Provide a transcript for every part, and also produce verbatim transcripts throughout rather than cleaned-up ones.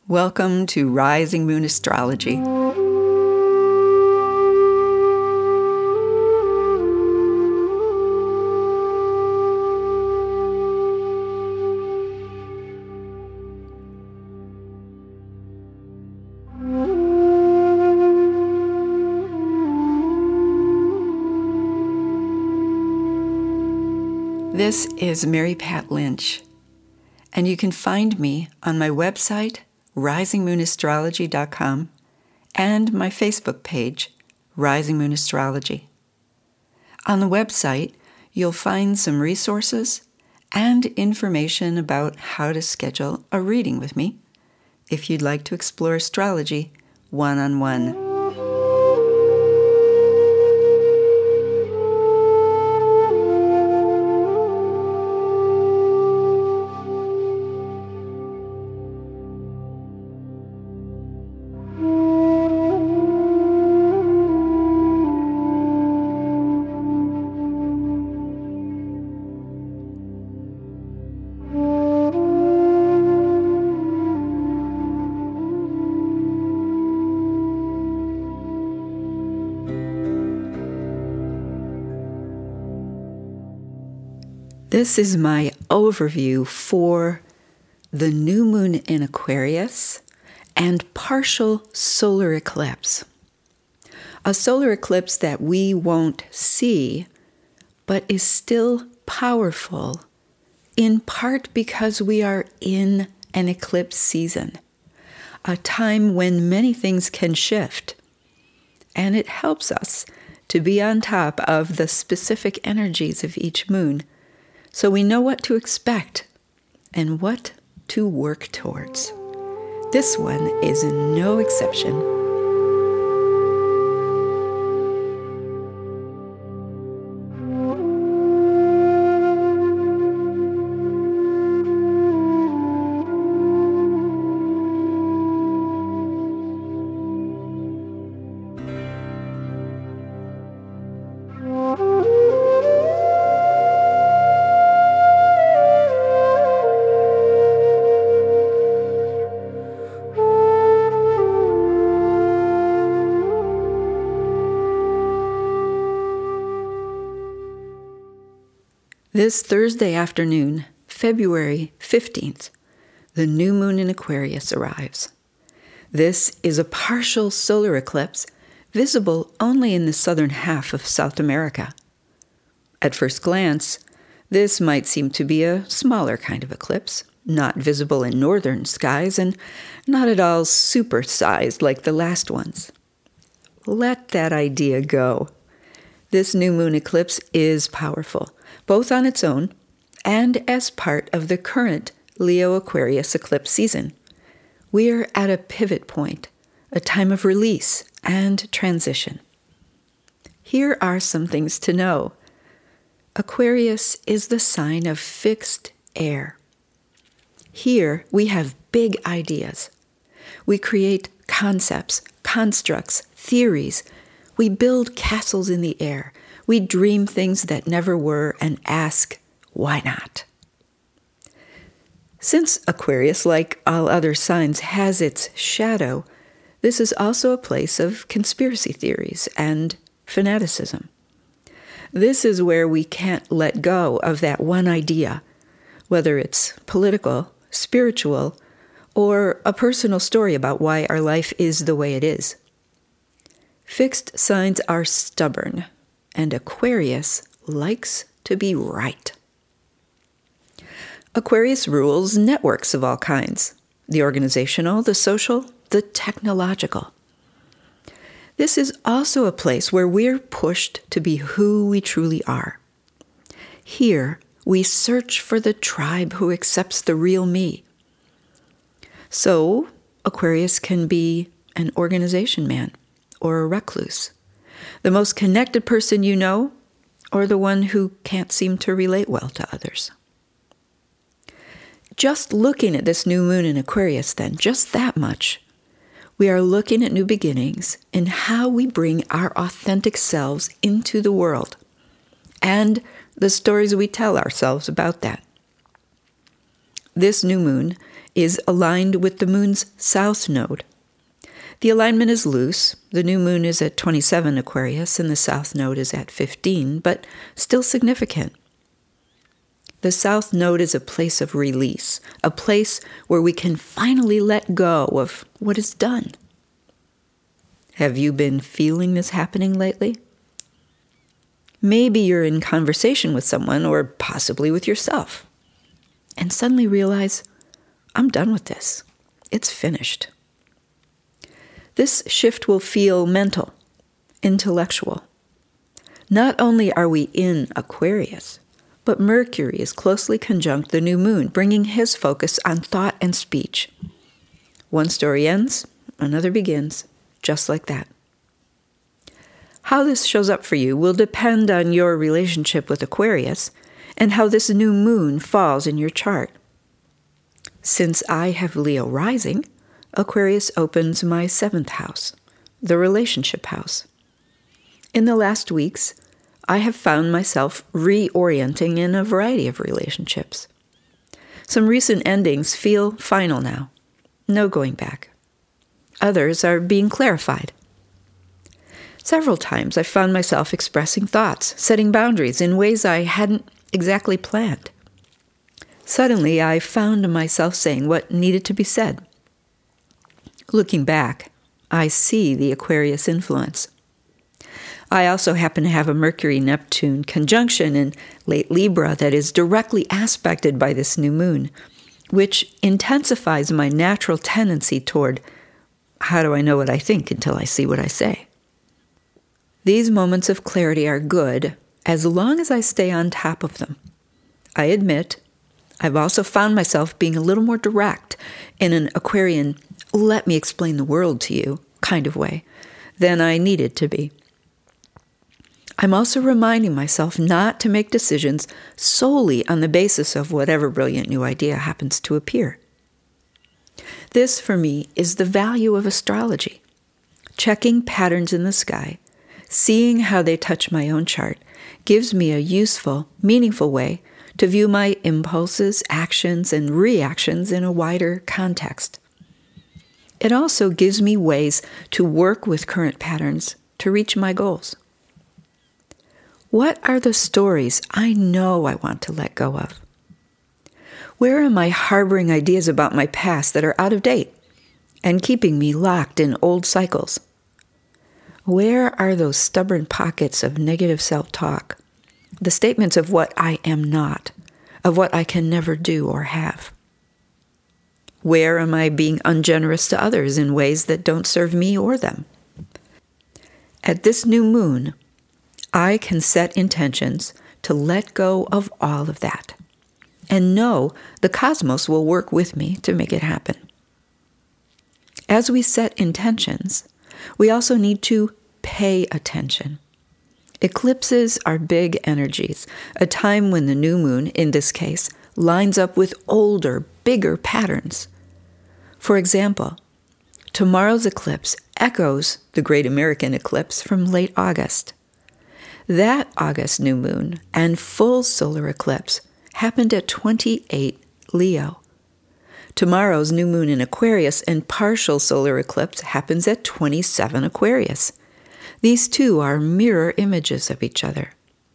Welcome to Rising Moon Astrology. This is Mary Pat Lynch, and you can find me on my website, rising moon astrology dot com, and my Facebook page, Rising Moon Astrology. On the website, you'll find some resources and information about how to schedule a reading with me if you'd like to explore astrology one-on-one. This is my overview for the new moon in Aquarius and partial solar eclipse. A solar eclipse that we won't see, but is still powerful, in part because we are in an eclipse season, a time when many things can shift, and it helps us to be on top of the specific energies of each moon, so we know what to expect and what to work towards. This one is no exception. This Thursday afternoon, February fifteenth, the new moon in Aquarius arrives. This is a partial solar eclipse visible only in the southern half of South America. At first glance, this might seem to be a smaller kind of eclipse, not visible in northern skies and not at all super-sized like the last ones. Let that idea go. This new moon eclipse is powerful, both on its own and as part of the current Leo-Aquarius eclipse season. We're at a pivot point, a time of release and transition. Here are some things to know. Aquarius is the sign of fixed air. Here we have big ideas. We create concepts, constructs, theories. We build castles in the air. We dream things that never were and ask, why not? Since Aquarius, like all other signs, has its shadow, this is also a place of conspiracy theories and fanaticism. This is where we can't let go of that one idea, whether it's political, spiritual, or a personal story about why our life is the way it is. Fixed signs are stubborn, and Aquarius likes to be right. Aquarius rules networks of all kinds, the organizational, the social, the technological. This is also a place where we're pushed to be who we truly are. Here, we search for the tribe who accepts the real me. So, Aquarius can be an organization man or a recluse, the most connected person you know, or the one who can't seem to relate well to others. Just looking at this new moon in Aquarius, then, just that much, we are looking at new beginnings in how we bring our authentic selves into the world and the stories we tell ourselves about that. This new moon is aligned with the moon's south node. The alignment is loose. The new moon is at twenty-seven Aquarius and the south node is at fifteen, but still significant. The south node is a place of release, a place where we can finally let go of what is done. Have you been feeling this happening lately? Maybe you're in conversation with someone or possibly with yourself and suddenly realize, I'm done with this. It's finished. This shift will feel mental, intellectual. Not only are we in Aquarius, but Mercury is closely conjunct the new moon, bringing his focus on thought and speech. One story ends, another begins, just like that. How this shows up for you will depend on your relationship with Aquarius and how this new moon falls in your chart. Since I have Leo rising, Aquarius opens my seventh house, the relationship house. In the last weeks, I have found myself reorienting in a variety of relationships. Some recent endings feel final now, no going back. Others are being clarified. Several times I found myself expressing thoughts, setting boundaries in ways I hadn't exactly planned. Suddenly, I found myself saying what needed to be said. Looking back, I see the Aquarius influence. I also happen to have a Mercury-Neptune conjunction in late Libra that is directly aspected by this new moon, which intensifies my natural tendency toward, how do I know what I think until I see what I say? These moments of clarity are good as long as I stay on top of them. I admit, I've also found myself being a little more direct in an Aquarian, let me explain the world to you kind of way than I needed to be. I'm also reminding myself not to make decisions solely on the basis of whatever brilliant new idea happens to appear. This, for me, is the value of astrology. Checking patterns in the sky, seeing how they touch my own chart, gives me a useful, meaningful way to view my impulses, actions, and reactions in a wider context. It also gives me ways to work with current patterns to reach my goals. What are the stories I know I want to let go of? Where am I harboring ideas about my past that are out of date and keeping me locked in old cycles? Where are those stubborn pockets of negative self-talk, the statements of what I am not, of what I can never do or have? Where am I being ungenerous to others in ways that don't serve me or them? At this new moon, I can set intentions to let go of all of that and know the cosmos will work with me to make it happen. As we set intentions, we also need to pay attention. Eclipses are big energies, a time when the new moon, in this case, lines up with older, bigger patterns. For example, tomorrow's eclipse echoes the Great American Eclipse from late August. That August new moon and full solar eclipse happened at twenty-eight Leo. Tomorrow's new moon in Aquarius and partial solar eclipse happens at twenty-seven Aquarius. These two are mirror images of each other.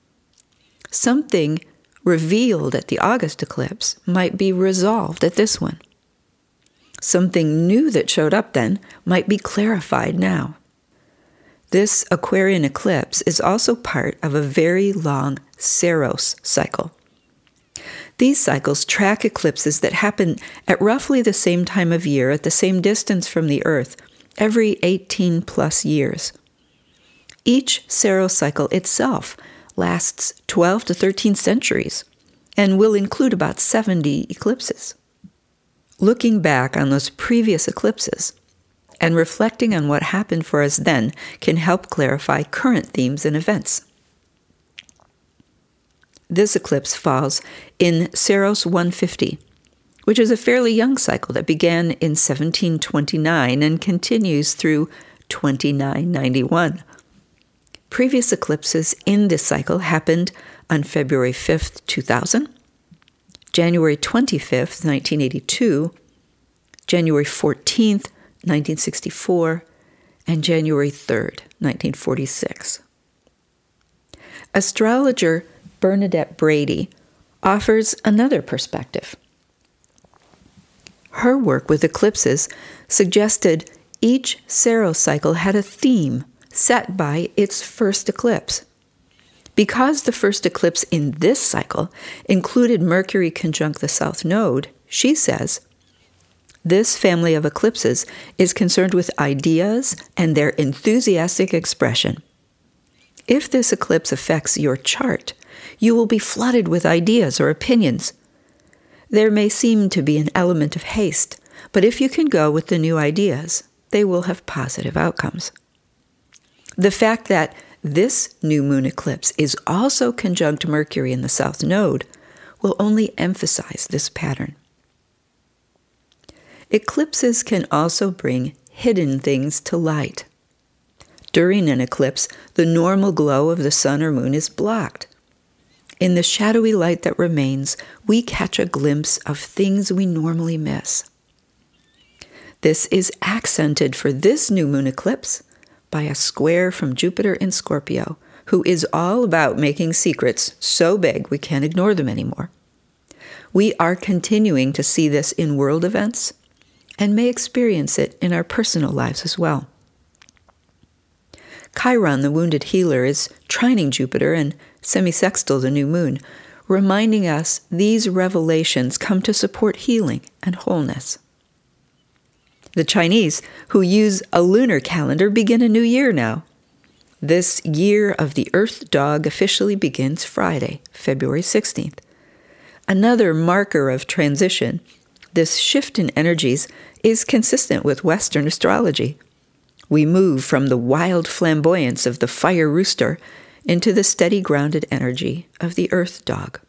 Something revealed at the August eclipse might be resolved at this one. Something new that showed up then might be clarified now. This Aquarian eclipse is also part of a very long Saros cycle. These cycles track eclipses that happen at roughly the same time of year at the same distance from the Earth every eighteen plus years. Each Saros cycle itself lasts twelve to thirteen centuries and will include about seventy eclipses. Looking back on those previous eclipses and reflecting on what happened for us then can help clarify current themes and events. This eclipse falls in Saros one fifty, which is a fairly young cycle that began in seventeen twenty-nine and continues through twenty-nine ninety-one. Previous eclipses in this cycle happened on February fifth, two thousand, January twenty-fifth, nineteen eighty-two, January fourteenth, nineteen sixty-four, and January third, nineteen forty-six. Astrologer Bernadette Brady offers another perspective. Her work with eclipses suggested each Saros cycle had a theme set by its first eclipse. Because the first eclipse in this cycle included Mercury conjunct the South Node, she says, this family of eclipses is concerned with ideas and their enthusiastic expression. If this eclipse affects your chart, you will be flooded with ideas or opinions. There may seem to be an element of haste, but if you can go with the new ideas, they will have positive outcomes. The fact that this new moon eclipse is also conjunct Mercury in the South Node will only emphasize this pattern. Eclipses can also bring hidden things to light. During an eclipse, the normal glow of the sun or moon is blocked. In the shadowy light that remains, we catch a glimpse of things we normally miss. This is accented for this new moon eclipse by a square from Jupiter in Scorpio, who is all about making secrets so big we can't ignore them anymore. We are continuing to see this in world events and may experience it in our personal lives as well. Chiron, the wounded healer, is trining Jupiter and semisextile the new moon, reminding us these revelations come to support healing and wholeness. The Chinese, who use a lunar calendar, begin a new year now. This year of the Earth Dog officially begins Friday, February sixteenth. Another marker of transition, this shift in energies is consistent with Western astrology. We move from the wild flamboyance of the fire rooster into the steady grounded energy of the Earth Dog.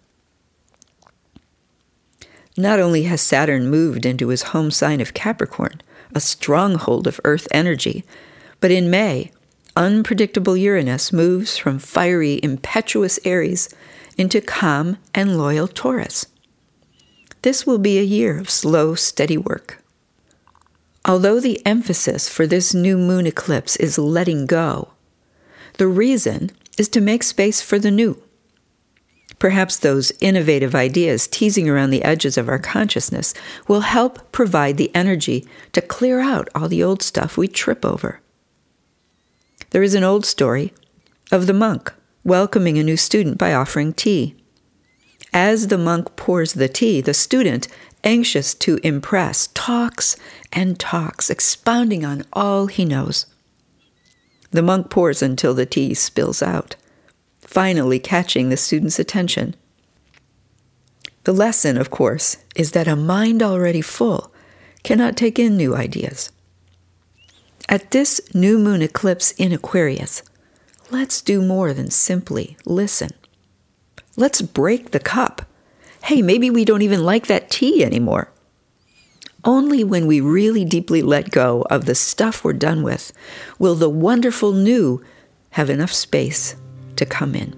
Not only has Saturn moved into his home sign of Capricorn, a stronghold of Earth energy, but in May, unpredictable Uranus moves from fiery, impetuous Aries into calm and loyal Taurus. This will be a year of slow, steady work. Although the emphasis for this new moon eclipse is letting go, the reason is to make space for the new. Perhaps those innovative ideas teasing around the edges of our consciousness will help provide the energy to clear out all the old stuff we trip over. There is an old story of the monk welcoming a new student by offering tea. As the monk pours the tea, the student, anxious to impress, talks and talks, expounding on all he knows. The monk pours until the tea spills out, finally catching the student's attention. The lesson, of course, is that a mind already full cannot take in new ideas. At this new moon eclipse in Aquarius, let's do more than simply listen. Let's break the cup. Hey, maybe we don't even like that tea anymore. Only when we really deeply let go of the stuff we're done with will the wonderful new have enough space to come in.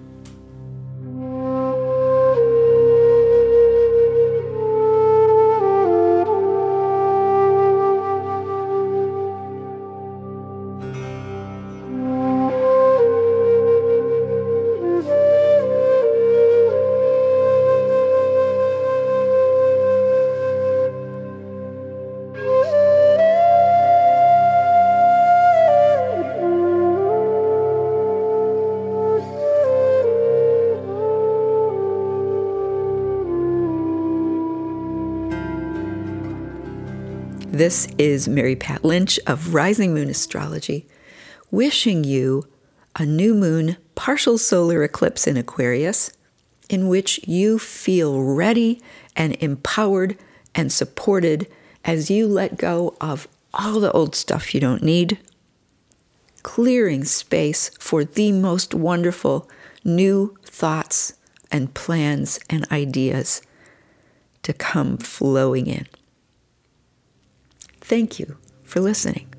This is Mary Pat Lynch of Rising Moon Astrology, wishing you a new moon partial solar eclipse in Aquarius, in which you feel ready and empowered and supported as you let go of all the old stuff you don't need, clearing space for the most wonderful new thoughts and plans and ideas to come flowing in. Thank you for listening.